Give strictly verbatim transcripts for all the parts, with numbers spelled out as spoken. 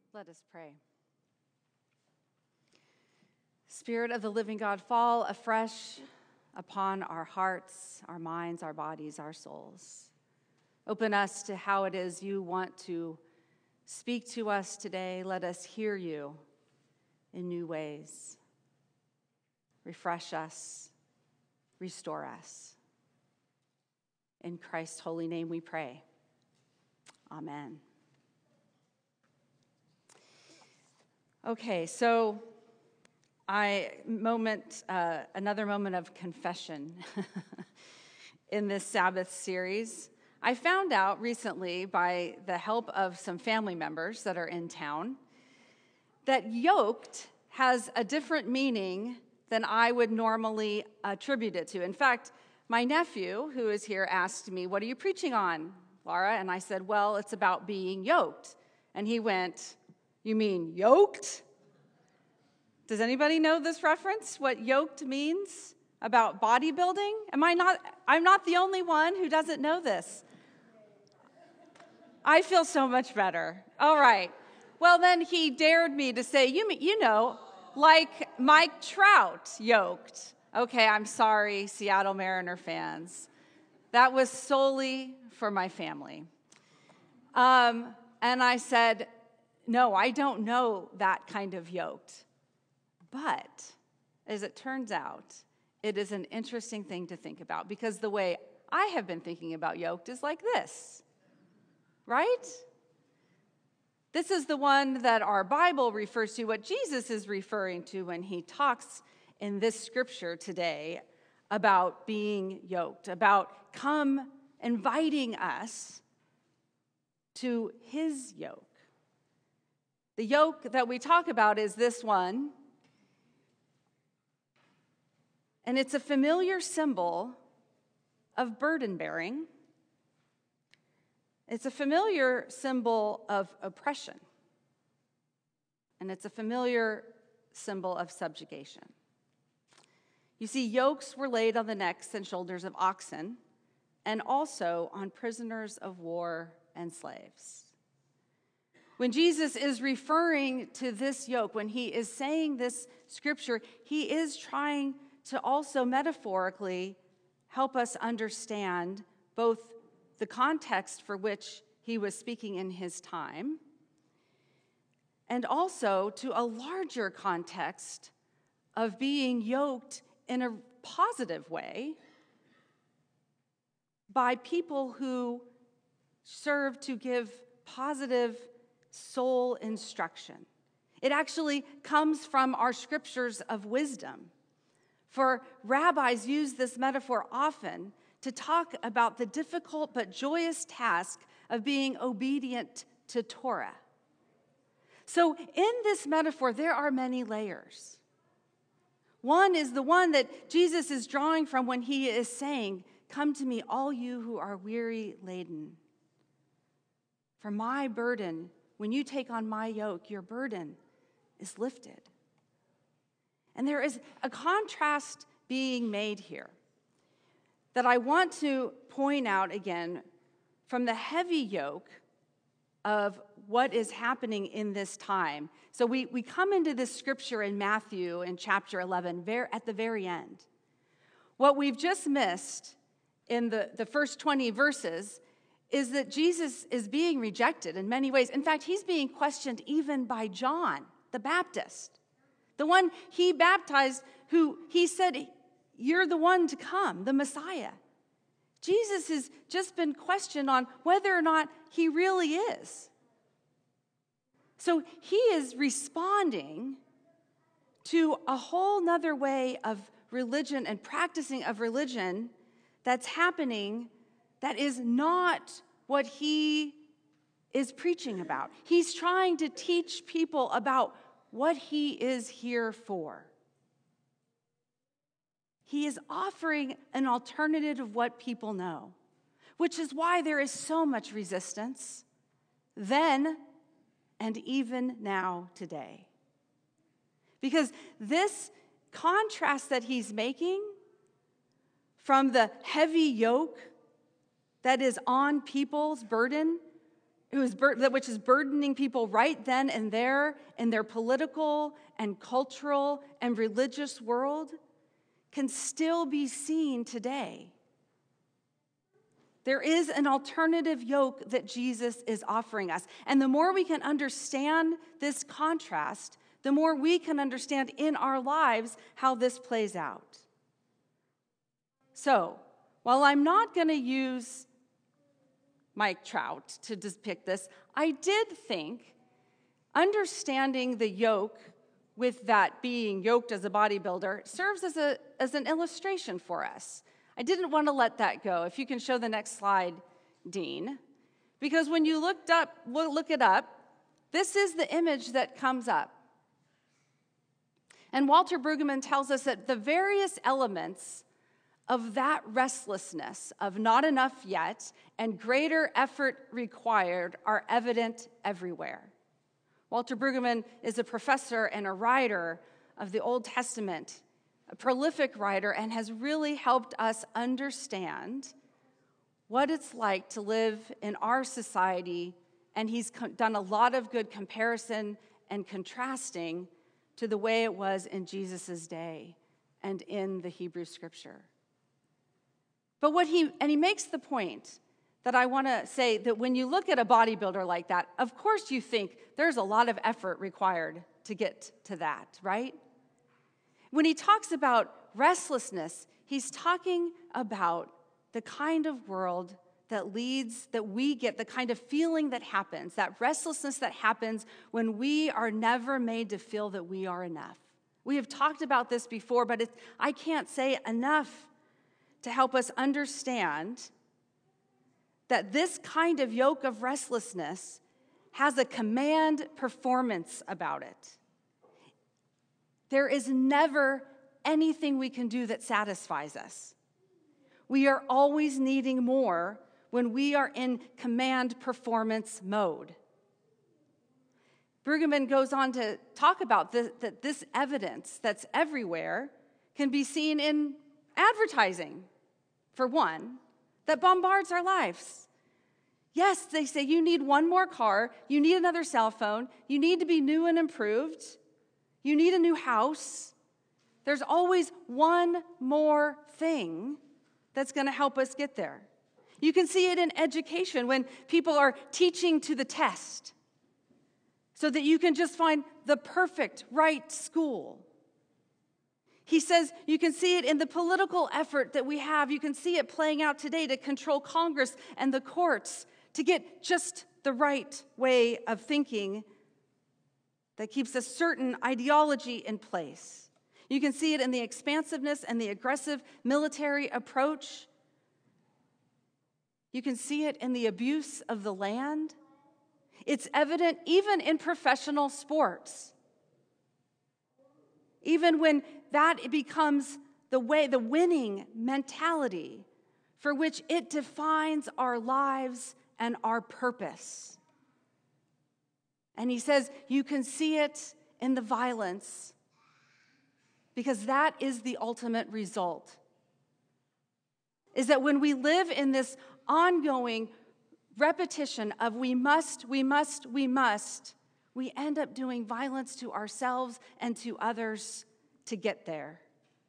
Let us pray. Spirit of the living God, fall afresh upon our hearts, our minds, our bodies, our souls. Open us to how it is you want to speak to us today. Let us hear you in new ways. Refresh us, restore us. In Christ's holy name we pray. Amen. Okay, so I moment uh, another moment of confession in this Sabbath series. I found out recently, by the help of some family members that are in town, that yoked has a different meaning than I would normally attribute it to. In fact, my nephew, who is here, asked me, "What are you preaching on, Laura?" And I said, "Well, it's about being yoked." And he went, "You mean yoked?" Does anybody know this reference, what yoked means about bodybuilding? Am I not, I'm not the only one who doesn't know this. I feel so much better. All right. Well, then he dared me to say, you, you know, like Mike Trout yoked. Okay, I'm sorry, Seattle Mariner fans. That was solely for my family. Um, and I said, no, I don't know that kind of yoked. But, as it turns out, it is an interesting thing to think about, because the way I have been thinking about yoked is like this, right? This is the one that our Bible refers to, what Jesus is referring to when he talks in this scripture today about being yoked, about come inviting us to his yoke. The yoke that we talk about is this one. And it's a familiar symbol of burden bearing. It's a familiar symbol of oppression. And it's a familiar symbol of subjugation. You see, yokes were laid on the necks and shoulders of oxen, and also on prisoners of war and slaves. When Jesus is referring to this yoke, when he is saying this scripture, he is trying to also metaphorically help us understand both the context for which he was speaking in his time, and also to a larger context of being yoked in a positive way by people who serve to give positive soul instruction. It actually comes from our scriptures of wisdom. For rabbis use this metaphor often to talk about the difficult but joyous task of being obedient to Torah. So in this metaphor, there are many layers. One is the one that Jesus is drawing from when he is saying, "Come to me, all you who are weary laden. For my burden, when you take on my yoke, your burden is lifted." And there is a contrast being made here that I want to point out again from the heavy yoke of what is happening in this time. So we, we come into this scripture in Matthew in chapter eleven, ver, at the very end. What we've just missed in the, the first twenty verses is that Jesus is being rejected in many ways. In fact, he's being questioned even by John the Baptist, the one he baptized, who he said, "You're the one to come, the Messiah." Jesus has just been questioned on whether or not he really is. So he is responding to a whole nother way of religion and practicing of religion that's happening that is not what he is preaching about. He's trying to teach people about what he is here for. He is offering an alternative of what people know, which is why there is so much resistance then and even now today. Because this contrast that he's making from the heavy yoke that is on people's burden It was bur- that which is burdening people right then and there in their political and cultural and religious world can still be seen today. There is an alternative yoke that Jesus is offering us. And the more we can understand this contrast, the more we can understand in our lives how this plays out. So, while I'm not going to use Mike Trout to depict this, I did think understanding the yoke with that being yoked as a bodybuilder serves as, a, as an illustration for us. I didn't want to let that go. If you can show the next slide, Dean. Because when you looked up, look it up, this is the image that comes up. And Walter Brueggemann tells us that the various elements of that restlessness of not enough yet and greater effort required are evident everywhere. Walter Brueggemann is a professor and a writer of the Old Testament, a prolific writer, and has really helped us understand what it's like to live in our society, and he's done a lot of good comparison and contrasting to the way it was in Jesus' day and in the Hebrew Scripture. But what he, and he makes the point that I want to say that when you look at a bodybuilder like that, of course you think there's a lot of effort required to get to that, right? When he talks about restlessness, he's talking about the kind of world that leads, that we get, the kind of feeling that happens, that restlessness that happens when we are never made to feel that we are enough. We have talked about this before, but it's, I can't say enough to help us understand that this kind of yoke of restlessness has a command performance about it. There is never anything we can do that satisfies us. We are always needing more when we are in command performance mode. Brueggemann goes on to talk about this, that this evidence that's everywhere can be seen in advertising, for one, that bombards our lives. Yes, they say you need one more car, you need another cell phone, you need to be new and improved, you need a new house. There's always one more thing that's going to help us get there. You can see it in education when people are teaching to the test so that you can just find the perfect right school. He says you can see it in the political effort that we have. You can see it playing out today to control Congress and the courts to get just the right way of thinking that keeps a certain ideology in place. You can see it in the expansiveness and the aggressive military approach. You can see it in the abuse of the land. It's evident even in professional sports. Even when that becomes the way, the winning mentality for which it defines our lives and our purpose. And he says you can see it in the violence because that is the ultimate result. Is that when we live in this ongoing repetition of we must, we must, we must, we end up doing violence to ourselves and to others to get there.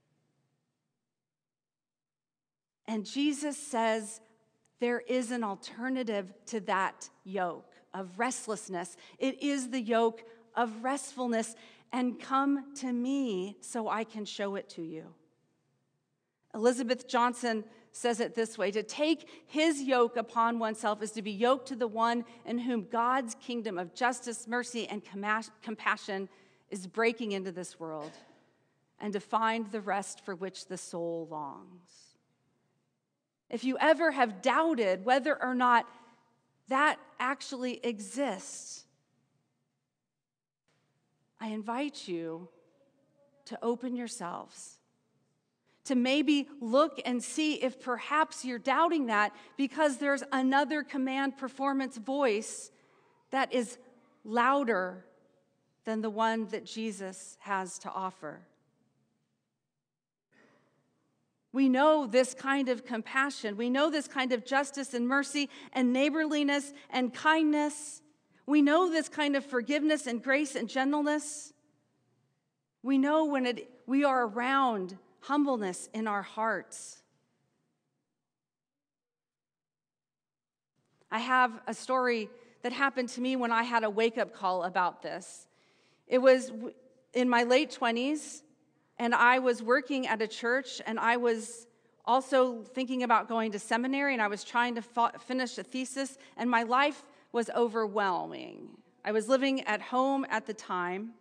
And Jesus says there is an alternative to that yoke of restlessness. It is the yoke of restfulness. And come to me so I can show it to you. Elizabeth Johnson says it this way: to take his yoke upon oneself is to be yoked to the one in whom God's kingdom of justice, mercy, and compassion is breaking into this world, and to find the rest for which the soul longs. If you ever have doubted whether or not that actually exists, I invite you to open yourselves, to maybe look and see if perhaps you're doubting that because there's another command performance voice that is louder than the one that Jesus has to offer. We know this kind of compassion. We know this kind of justice and mercy and neighborliness and kindness. We know this kind of forgiveness and grace and gentleness. We know when it, we are around humbleness in our hearts. I have a story that happened to me when I had a wake-up call about this. It was in my late twenties, and I was working at a church, and I was also thinking about going to seminary, and I was trying to fa- finish a thesis, and my life was overwhelming. I was living at home at the time,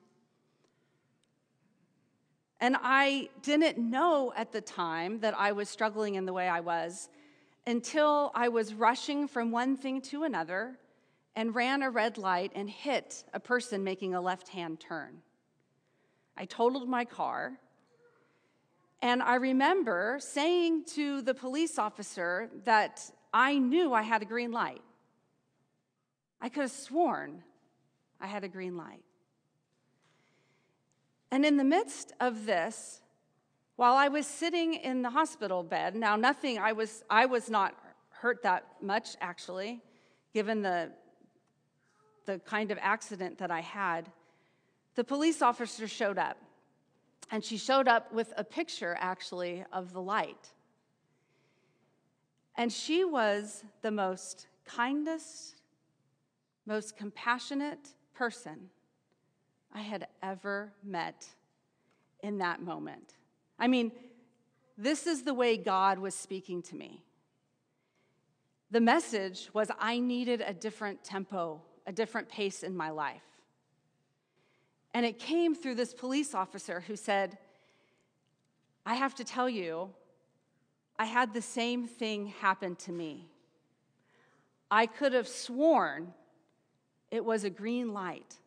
and I didn't know at the time that I was struggling in the way I was until I was rushing from one thing to another and ran a red light and hit a person making a left-hand turn. I totaled my car, and I remember saying to the police officer that I knew I had a green light. I could have sworn I had a green light. And in the midst of this, while I was sitting in the hospital bed, now nothing, I was I was not hurt that much, actually, given the, the kind of accident that I had, the police officer showed up. And she showed up with a picture, actually, of the light. And she was the most kindest, most compassionate person I had ever met in that moment. I mean, this is the way God was speaking to me. The message was I needed a different tempo, a different pace in my life. And it came through this police officer who said, I have to tell you, I had the same thing happen to me. I could have sworn it was a green light,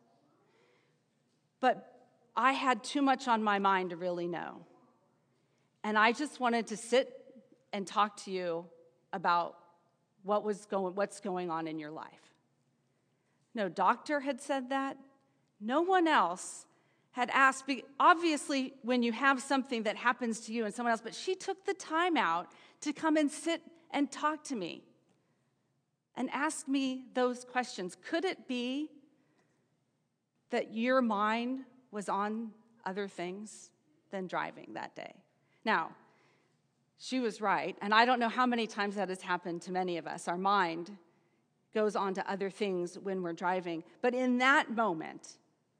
but I had too much on my mind to really know. And I just wanted to sit and talk to you about what was going, what's going on in your life. No doctor had said that. No one else had asked. Obviously, when you have something that happens to you and someone else, but she took the time out to come and sit and talk to me and ask me those questions. Could it be that your mind was on other things than driving that day? Now, she was right, and I don't know how many times that has happened to many of us. Our mind goes on to other things when we're driving. But in that moment,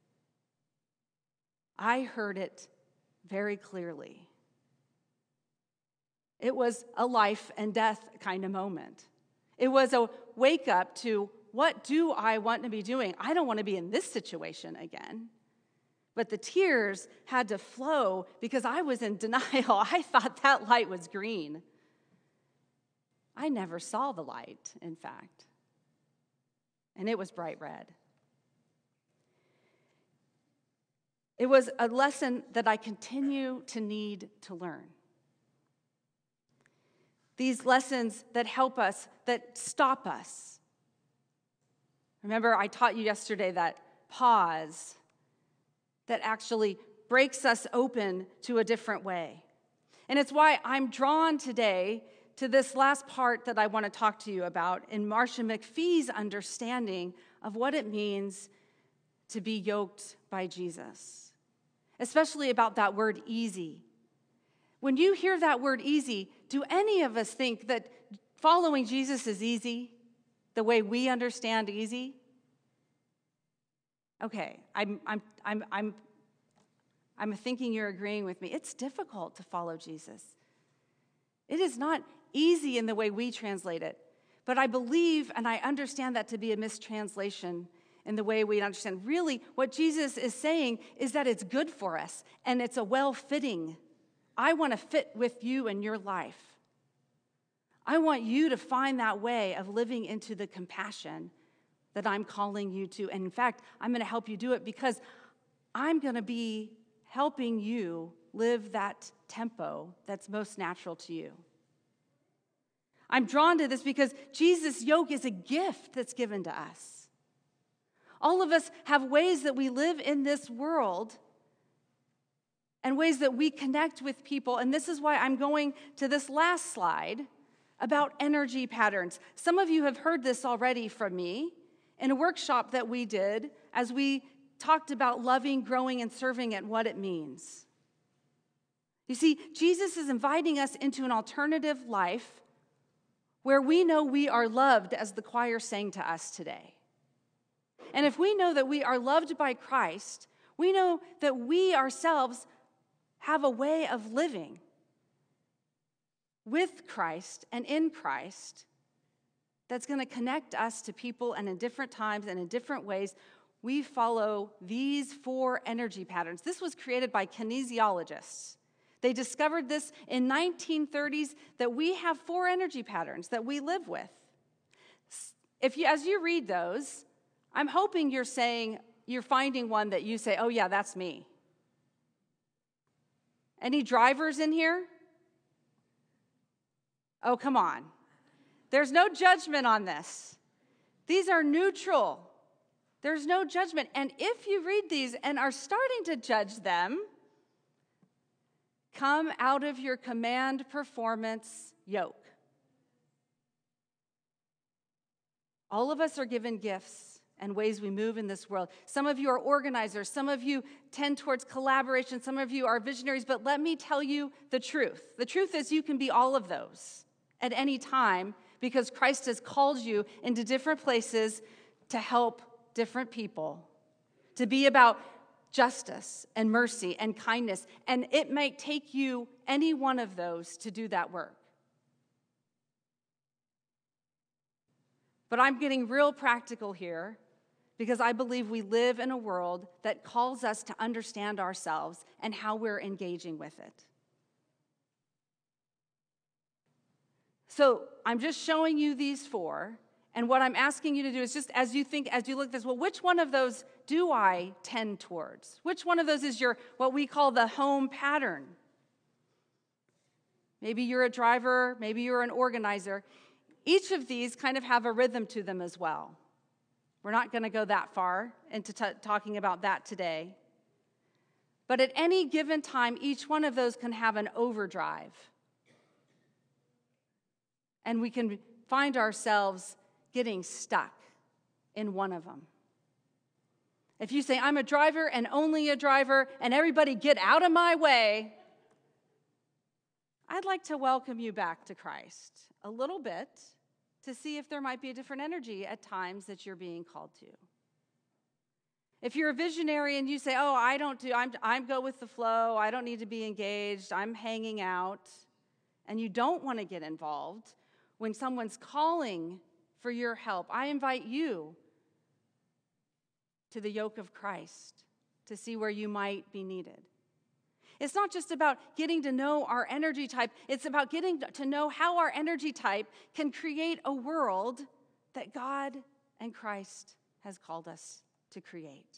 I heard it very clearly. It was a life and death kind of moment. It was a wake up to, what do I want to be doing? I don't want to be in this situation again. But the tears had to flow because I was in denial. I thought that light was green. I never saw the light, in fact. And it was bright red. It was a lesson that I continue to need to learn. These lessons that help us, that stop us. Remember, I taught you yesterday that pause that actually breaks us open to a different way. And it's why I'm drawn today to this last part that I want to talk to you about in Marcia McPhee's understanding of what it means to be yoked by Jesus, especially about that word easy. When you hear that word easy, do any of us think that following Jesus is easy, the way we understand easy? Okay, I'm I'm I'm I'm I'm thinking you're agreeing with me. It's difficult to follow Jesus. It is not easy in the way we translate it, but I believe and I understand that to be a mistranslation in the way we understand. Really, what Jesus is saying is that it's good for us and it's a well-fitting. I want to fit with you in your life. I want you to find that way of living into the compassion that I'm calling you to. And in fact, I'm going to help you do it because I'm going to be helping you live that tempo that's most natural to you. I'm drawn to this because Jesus' yoke is a gift that's given to us. All of us have ways that we live in this world and ways that we connect with people. And this is why I'm going to this last slide about energy patterns. Some of you have heard this already from me in a workshop that we did as we talked about loving, growing, and serving and what it means. You see, Jesus is inviting us into an alternative life where we know we are loved, as the choir sang to us today. And if we know that we are loved by Christ, we know that we ourselves have a way of living with Christ and in Christ that's going to connect us to people, and in different times and in different ways. We follow these four energy patterns. This was created by kinesiologists. They discovered this in nineteen thirties, that we have four energy patterns that we live with. If you, as you read those, I'm hoping you're saying, you're finding one that you say, oh yeah, that's me. Any drivers in here? Oh, come on. There's no judgment on this. These are neutral. There's no judgment. And if you read these and are starting to judge them, come out of your command performance yoke. All of us are given gifts and ways we move in this world. Some of you are organizers. Some of you tend towards collaboration. Some of you are visionaries. But let me tell you the truth. The truth is you can be all of those at any time, because Christ has called you into different places to help different people, to be about justice and mercy and kindness. And it might take you any one of those to do that work. But I'm getting real practical here, because I believe we live in a world that calls us to understand ourselves and how we're engaging with it. So I'm just showing you these four, and what I'm asking you to do is just as you think, as you look at this, well, which one of those do I tend towards? Which one of those is your, what we call the home pattern? Maybe you're a driver, maybe you're an organizer. Each of these kind of have a rhythm to them as well. We're not going to go that far into t- talking about that today. But at any given time, each one of those can have an overdrive. And we can find ourselves getting stuck in one of them. If you say, I'm a driver and only a driver, and everybody get out of my way, I'd like to welcome you back to Christ a little bit to see if there might be a different energy at times that you're being called to. If you're a visionary and you say, oh, I don't do, I'm, I'm go with the flow, I don't need to be engaged, I'm hanging out, and you don't want to get involved, when someone's calling for your help, I invite you to the yoke of Christ to see where you might be needed. It's not just about getting to know our energy type. It's about getting to know how our energy type can create a world that God and Christ has called us to create.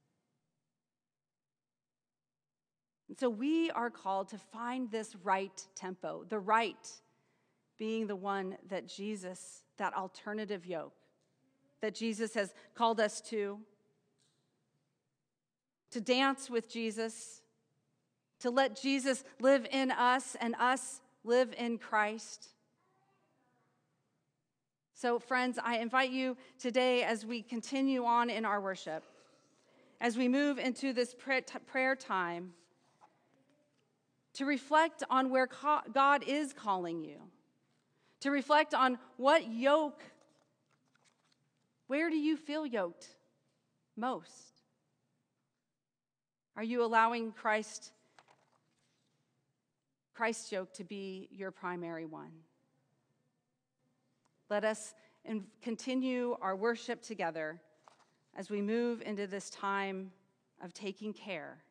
And so we are called to find this right tempo, the right being the one that Jesus, that alternative yoke, that Jesus has called us to, to dance with Jesus, to let Jesus live in us and us live in Christ. So, friends, I invite you today as we continue on in our worship, as we move into this prayer time, to reflect on where God is calling you, to reflect on what yoke, where do you feel yoked most? Are you allowing Christ, Christ's yoke to be your primary one? Let us in, continue our worship together as we move into this time of taking care